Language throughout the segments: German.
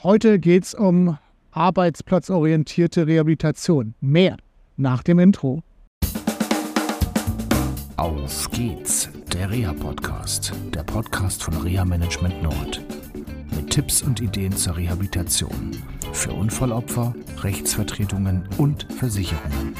Heute geht es um arbeitsplatzorientierte Rehabilitation. Mehr nach dem Intro. Auf geht's, der Reha-Podcast, der Podcast von Reha Management Nord. Mit Tipps und Ideen zur Rehabilitation für Unfallopfer, Rechtsvertretungen und Versicherungen.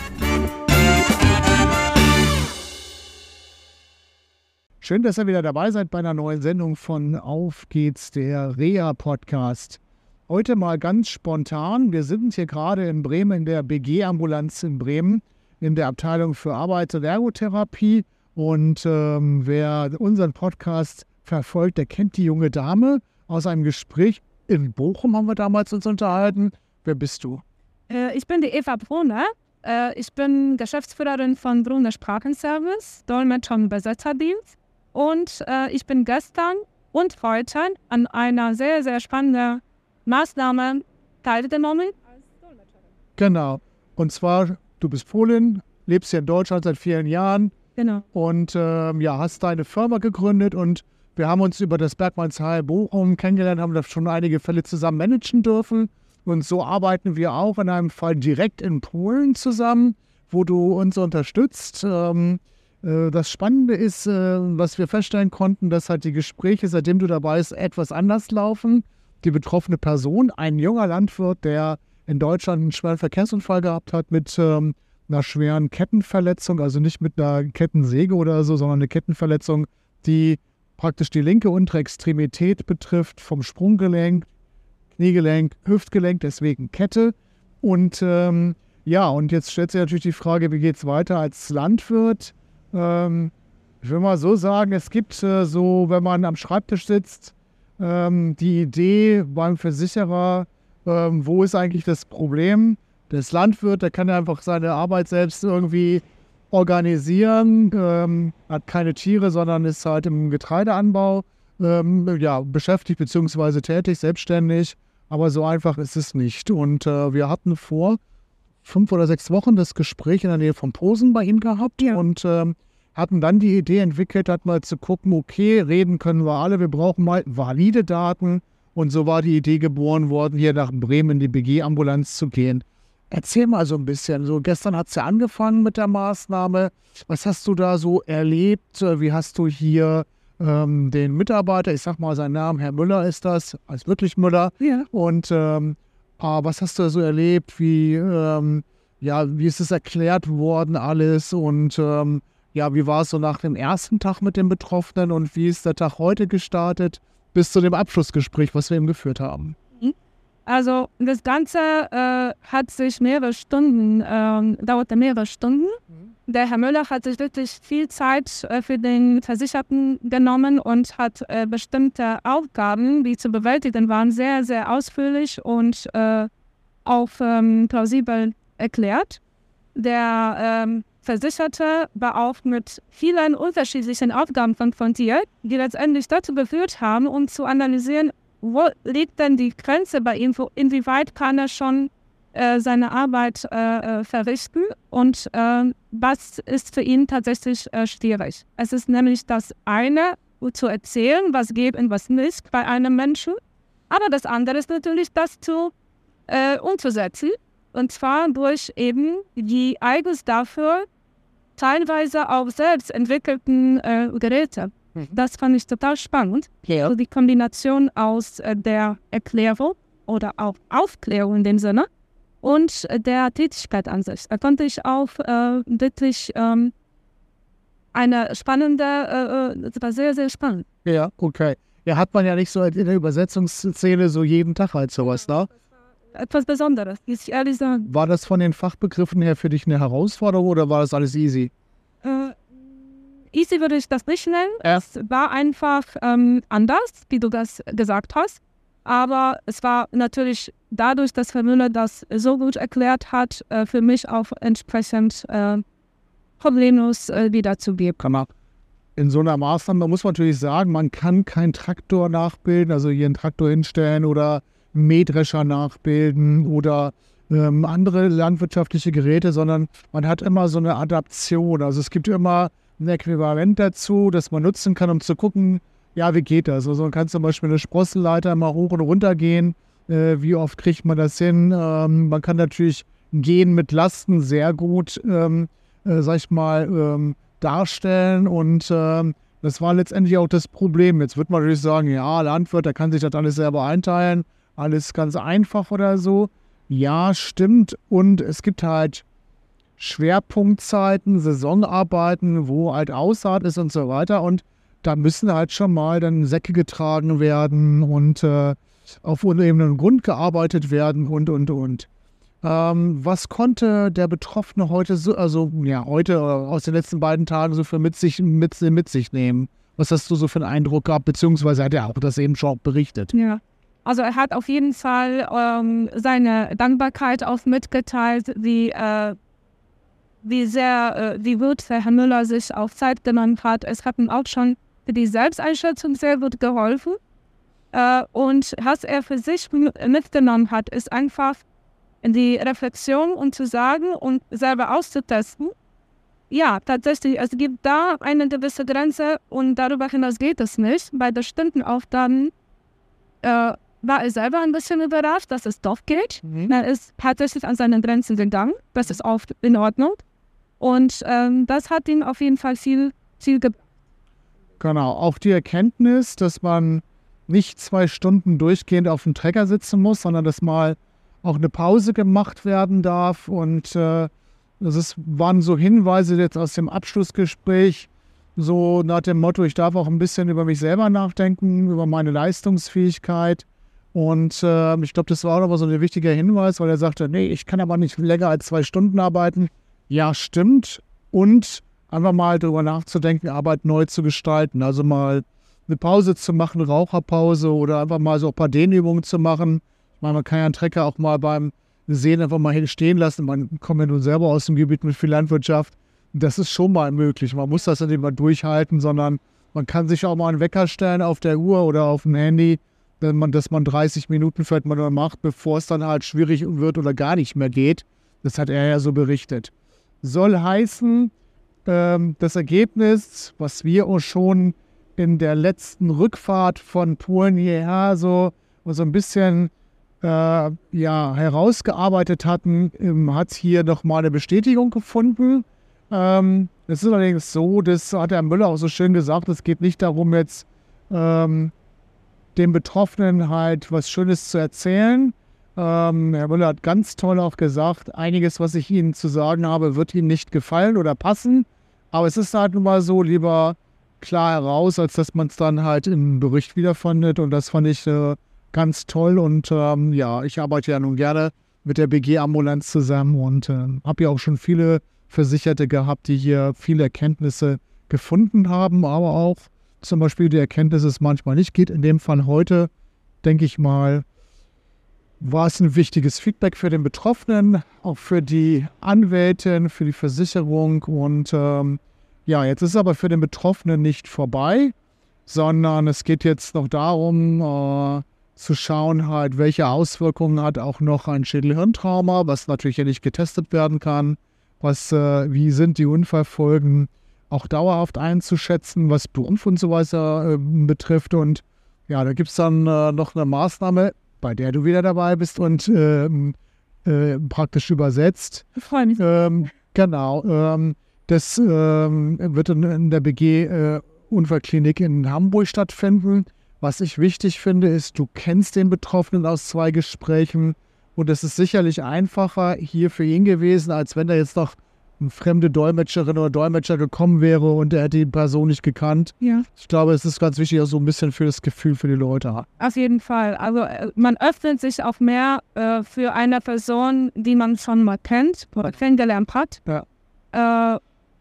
Schön, dass ihr wieder dabei seid bei einer neuen Sendung von Auf geht's, der Reha-Podcast. Heute mal ganz spontan. Wir sind hier gerade in Bremen, in der BG-Ambulanz in Bremen, in der Abteilung für Arbeits- und Ergotherapie. Und wer unseren Podcast verfolgt, der kennt die junge Dame aus einem Gespräch in Bochum, haben wir damals uns unterhalten. Wer bist du? Ich bin die Eva Brunner. Ich bin Geschäftsführerin von Brunner Sprachenservice, Dolmetscher und Übersetzerdienst. Und ich bin gestern und heute an einer sehr, sehr spannenden Maßnahme teilgenommen als Dolmetscherin. Genau. Und zwar, du bist Polin, lebst hier in Deutschland seit vielen Jahren. Genau. Und hast deine Firma gegründet und wir haben uns über das Bergmannsheil Bochum kennengelernt, haben da schon einige Fälle zusammen managen dürfen. Und so arbeiten wir auch in einem Fall direkt in Polen zusammen, wo du uns unterstützt. Das Spannende ist, was wir feststellen konnten, dass halt die Gespräche, seitdem du dabei bist, etwas anders laufen. Die betroffene Person, ein junger Landwirt, der in Deutschland einen schweren Verkehrsunfall gehabt hat mit einer schweren Kettenverletzung, also nicht mit einer Kettensäge oder so, sondern eine Kettenverletzung, die praktisch die linke untere Extremität betrifft, vom Sprunggelenk, Kniegelenk, Hüftgelenk, deswegen Kette. Und und jetzt stellt sich natürlich die Frage, wie geht es weiter als Landwirt? Ich will mal so sagen, es gibt wenn man am Schreibtisch sitzt, die Idee beim Versicherer, wo ist eigentlich das Problem? Das Landwirt, der kann ja einfach seine Arbeit selbst irgendwie organisieren, hat keine Tiere, sondern ist halt im Getreideanbau beschäftigt bzw. tätig, selbstständig, aber so einfach ist es nicht. Und wir hatten vor 5 oder 6 Wochen das Gespräch in der Nähe von Posen bei ihm gehabt und hatten dann die Idee entwickelt, mal zu gucken, okay, reden können wir alle, wir brauchen mal valide Daten. Und so war die Idee geboren worden, hier nach Bremen in die BG-Ambulanz zu gehen. Erzähl mal so ein bisschen. So, gestern hat es ja angefangen mit der Maßnahme. Was hast du da so erlebt? Wie hast du hier den Mitarbeiter, ich sag mal seinen Namen, Herr Müller ist das, als wirklich Müller. Ja. Und was hast du da so erlebt? Wie ist es erklärt worden alles? Und wie war es so nach dem ersten Tag mit den Betroffenen und wie ist der Tag heute gestartet bis zu dem Abschlussgespräch, was wir eben geführt haben? Also das Ganze dauerte mehrere Stunden. Der Herr Müller hat sich wirklich viel Zeit für den Versicherten genommen und hat bestimmte Aufgaben, die zu bewältigen waren, sehr, sehr ausführlich und auch plausibel erklärt. Der Versicherte war auch mit vielen unterschiedlichen Aufgaben konfrontiert, die letztendlich dazu geführt haben, um zu analysieren, wo liegt denn die Grenze bei ihm, inwieweit kann er schon seine Arbeit verrichten und was ist für ihn tatsächlich schwierig. Es ist nämlich das eine, zu erzählen, was geht und was nicht bei einem Menschen, aber das andere ist natürlich, das umzusetzen. Und zwar durch eben die eigens dafür teilweise auch selbst entwickelten Geräte. Das fand ich total spannend. Ja. Also die Kombination aus der Erklärung oder auch Aufklärung in dem Sinne und der Tätigkeit an sich. Da konnte ich auch wirklich eine spannende, das war sehr, sehr spannend. Ja, okay. Ja, hat man ja nicht so in der Übersetzungsszene so jeden Tag halt sowas, ne? Etwas Besonderes, muss ich ehrlich sagen. War das von den Fachbegriffen her für dich eine Herausforderung oder war das alles easy? Easy würde ich das nicht nennen. Ja. Es war einfach anders, wie du das gesagt hast. Aber es war natürlich dadurch, dass Herr Müller das so gut erklärt hat, für mich auch entsprechend problemlos wiederzugeben. Kann man in so einer Maßnahme, muss man natürlich sagen, man kann keinen Traktor nachbilden, also hier einen Traktor hinstellen oder einen Mähdrescher nachbilden oder andere landwirtschaftliche Geräte, sondern man hat immer so eine Adaption. Also es gibt immer ein Äquivalent dazu, das man nutzen kann, um zu gucken, ja, wie geht das? Also man kann zum Beispiel eine Sprossenleiter mal hoch und runter gehen Wie oft kriegt man das hin? Man kann natürlich Gehen mit Lasten sehr gut, sag ich mal, darstellen. Und das war letztendlich auch das Problem. Jetzt wird man natürlich sagen, ja, Landwirt, der kann sich das alles selber einteilen. Alles ganz einfach oder so. Ja, stimmt. Und es gibt halt Schwerpunktzeiten, Saisonarbeiten, wo halt Aussaat ist und so weiter. Und da müssen halt schon mal dann Säcke getragen werden und auf unebenem Grund gearbeitet werden und. Was konnte der Betroffene heute heute aus den letzten beiden Tagen so für mit sich nehmen? Was hast du so für einen Eindruck gehabt, beziehungsweise hat er auch das eben schon berichtet? Ja, also er hat auf jeden Fall seine Dankbarkeit auch mitgeteilt, wie gut der Herr Müller sich auch Zeit genommen hat. Es hat ihm auch schon für die Selbsteinschätzung sehr gut geholfen. Und was er für sich mitgenommen hat, ist einfach die Reflexion und zu sagen und selber auszutesten. Ja, tatsächlich, es gibt da eine gewisse Grenze und darüber hinaus geht es nicht. Bei bestimmten Aufgaben war er selber ein bisschen überrascht, dass es doch geht. Er ist tatsächlich an seine Grenzen gegangen. Das ist auch in Ordnung. Und das hat ihm auf jeden Fall viel gebracht. Genau, auch die Erkenntnis, dass man nicht 2 Stunden durchgehend auf dem Trecker sitzen muss, sondern dass mal auch eine Pause gemacht werden darf. Und waren so Hinweise jetzt aus dem Abschlussgespräch, so nach dem Motto, ich darf auch ein bisschen über mich selber nachdenken, über meine Leistungsfähigkeit. Und ich glaube, das war auch nochmal so ein wichtiger Hinweis, weil er sagte, nee, ich kann aber nicht länger als 2 Stunden arbeiten. Ja, stimmt. Und einfach mal darüber nachzudenken, Arbeit neu zu gestalten. Also mal eine Pause zu machen, Raucherpause oder einfach mal so ein paar Dehnübungen zu machen. Ich meine, man kann ja einen Trecker auch mal beim Sehen einfach mal stehen lassen. Man kommt ja nun selber aus dem Gebiet mit viel Landwirtschaft. Das ist schon mal möglich. Man muss das ja nicht mal durchhalten, sondern man kann sich auch mal einen Wecker stellen auf der Uhr oder auf dem Handy, dass man 30 Minuten vielleicht mal macht, bevor es dann halt schwierig wird oder gar nicht mehr geht. Das hat er ja so berichtet. Soll heißen, das Ergebnis, was wir auch schon in der letzten Rückfahrt von Polen hierher so ein bisschen herausgearbeitet hatten, hat hier nochmal eine Bestätigung gefunden. Es ist allerdings so, das hat Herr Müller auch so schön gesagt, es geht nicht darum, jetzt dem Betroffenen halt was Schönes zu erzählen. Herr Müller hat ganz toll auch gesagt, einiges, was ich Ihnen zu sagen habe, wird Ihnen nicht gefallen oder passen. Aber es ist halt nun mal so, lieber klar heraus, als dass man es dann halt im Bericht wiederfindet. Und das fand ich ganz toll. Und ich arbeite ja nun gerne mit der BG-Ambulanz zusammen und habe ja auch schon viele Versicherte gehabt, die hier viele Erkenntnisse gefunden haben, aber auch zum Beispiel die Erkenntnis, dass es manchmal nicht geht. In dem Fall heute, denke ich mal, war es ein wichtiges Feedback für den Betroffenen, auch für die Anwältin, für die Versicherung. Und jetzt ist es aber für den Betroffenen nicht vorbei, sondern es geht jetzt noch darum, zu schauen, halt, welche Auswirkungen hat auch noch ein Schädel-Hirntrauma, was natürlich ja nicht getestet werden kann, wie sind die Unfallfolgen auch dauerhaft einzuschätzen, was Beruf und so weiter betrifft. Und ja, da gibt es dann noch eine Maßnahme, bei der du wieder dabei bist und praktisch übersetzt. Ich freue mich. Genau. Das wird in der BG-Unfallklinik in Hamburg stattfinden. Was ich wichtig finde, ist, du kennst den Betroffenen aus 2 Gesprächen und es ist sicherlich einfacher hier für ihn gewesen, als wenn da jetzt noch eine fremde Dolmetscherin oder Dolmetscher gekommen wäre und er hätte die Person nicht gekannt. Ja. Ich glaube, es ist ganz wichtig, auch so ein bisschen für das Gefühl für die Leute. Auf jeden Fall. Also man öffnet sich auch mehr für eine Person, die man schon mal kennt oder kennengelernt hat. Ja.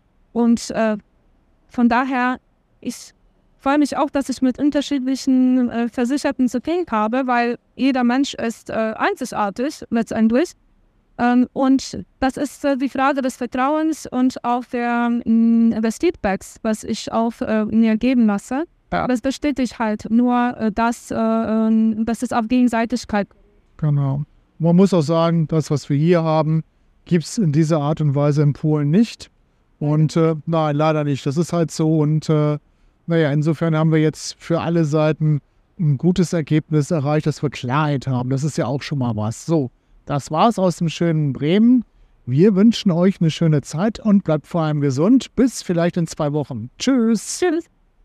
Von daher, ich freue mich auch, dass ich mit unterschiedlichen Versicherten zu tun habe, weil jeder Mensch ist einzigartig letztendlich. Und das ist die Frage des Vertrauens und auch des Feedbacks, was ich auch mir geben lasse. Ja. Das bestätigt halt nur, dass es auf Gegenseitigkeit. Genau. Man muss auch sagen, das, was wir hier haben, gibt es in dieser Art und Weise in Polen nicht. Und nein, leider nicht. Das ist halt so. Und insofern haben wir jetzt für alle Seiten ein gutes Ergebnis erreicht, dass wir Klarheit haben. Das ist ja auch schon mal was. So, das war's aus dem schönen Bremen. Wir wünschen euch eine schöne Zeit und bleibt vor allem gesund. Bis vielleicht in 2 Wochen. Tschüss. Tschüss.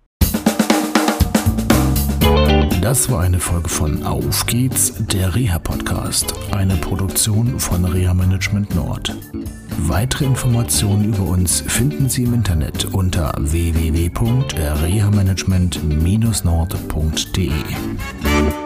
Das war eine Folge von Auf geht's, der Reha-Podcast, eine Produktion von Reha Management Nord. Weitere Informationen über uns finden Sie im Internet unter www.rehamanagement-nord.de.